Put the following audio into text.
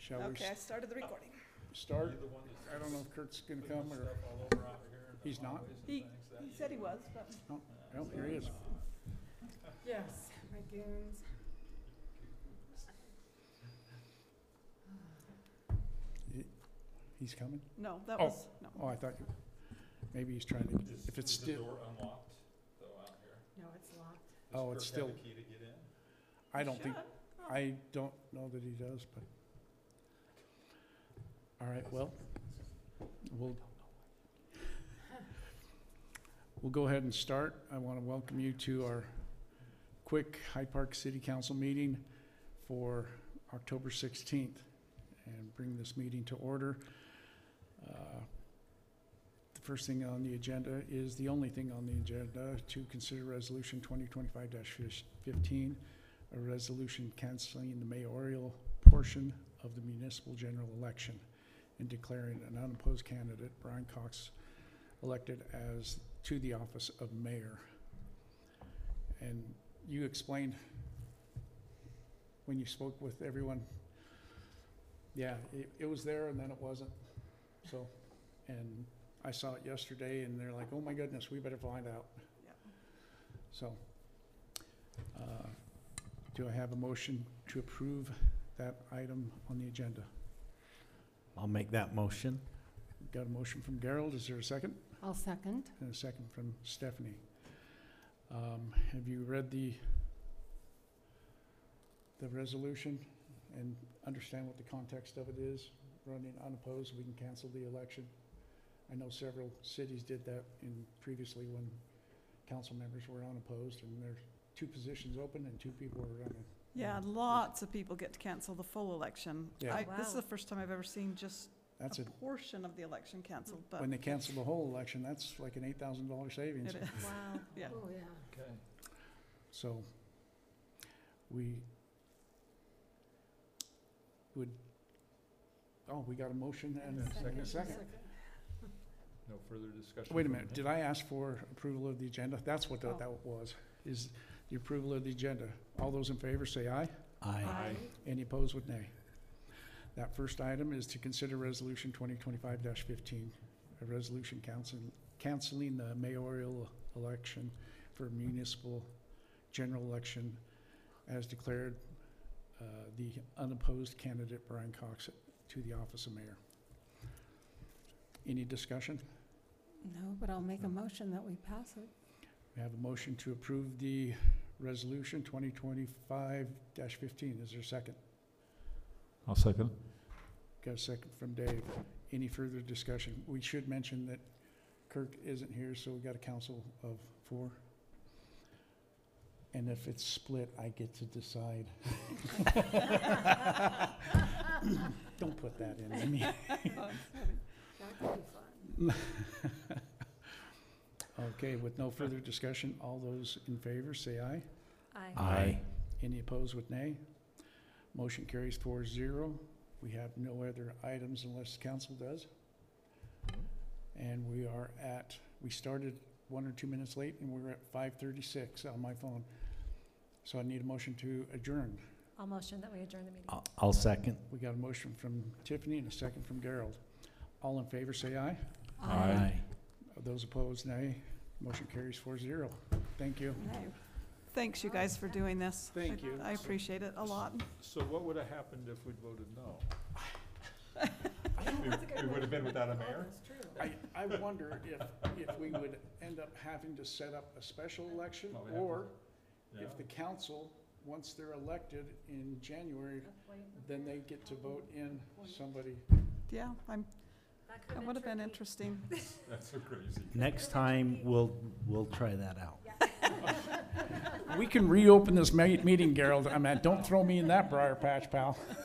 Shall we Okay, I started the recording. start? You're the one that's I don't know if Kurt's gonna putting come or, stuff all over out here and the He's not? highways and He- things, that He you said he do. was, but oh, here he is. Yes, my goons. He's coming? no, that Oh. was, no. Oh, I thought, maybe he's trying to, if it's Is the still, door unlocked though out here? No, it's locked. Oh, Does it's Kirk have still- a key to get in? I don't think, Should. I don't know that he does, but. All right, well, we'll go ahead and start. I want to welcome you to our quick Hyde Park City Council meeting for October 16th and bring this meeting to order. The first thing on the agenda is the only thing on the agenda to consider Resolution 2025-15, a resolution canceling the mayoral portion of the municipal general election and declaring an unopposed candidate, Brian Cox, elected as to the office of mayor. And you explained when you spoke with everyone, yeah, it was there and then it wasn't. So, and I saw it yesterday and they're like, oh my goodness, we better find out. Yep. So, do I have a motion to approve that item on the agenda? I'll make that motion. Got a motion from Gerald. Is there a second? I'll second. And a second from Stephanie. Have you read the resolution and understand what the context of it is? Running unopposed, we can cancel the election. I know several cities did that previously when council members were unopposed, and there's 2 positions open and 2 people are running. Yeah, lots of people get to cancel the full election. Yeah. This is Wow. the first time I've ever seen just That's a it. portion of the election canceled, but When they cancel the whole election, that's like an $8,000 savings. it is. Wow. Yeah. Oh, yeah. Okay. So we would, we got a motion and a second. No further discussion? Wait a from minute, the- did I ask for approval of the agenda? That's what Oh. that was, is the approval of the agenda. All those in favor say aye. Aye. Any opposed with nay. That first item is to consider Resolution 2025-15, a resolution canceling the mayoral election for municipal general election as declared the unopposed candidate Brian Cox to the office of mayor. Any discussion? No, but I'll make a motion that we pass it. We have a motion to approve the resolution 2025-15. Is there a second? I'll second. Got a second from Dave. Any further discussion? We should mention that Kirk isn't here, so we got a council of 4. And if it's split, I get to decide. Don't put that in me. Oh, it's funny. That could be fun. Okay, with no further discussion, all those in favor say aye. Aye. Any opposed with nay? Motion carries 4-0. We have no other items unless the council does. And we started 1 or 2 minutes late and we're at 5:36 on my phone. So I need a motion to adjourn. I'll motion that we adjourn the meeting. I'll second. We got a motion from Tiffany and a second from Gerald. All in favor say aye. Aye. Those opposed, nay. Motion carries 4-0. Thank you. Hey, thanks you guys for doing this. Thank you. I appreciate it a lot. So what would have happened if we'd voted no? We would have been without a mayor? That's true. I wonder if we would end up having to set up a special election, Well, we have to- or Yeah. if the council, once they're elected in January, then they get to vote in somebody. Yeah, that would have been interesting. That's so crazy. Next time, we'll try that out. We can reopen this meeting, Gerald. I mean, don't throw me in that briar patch, pal.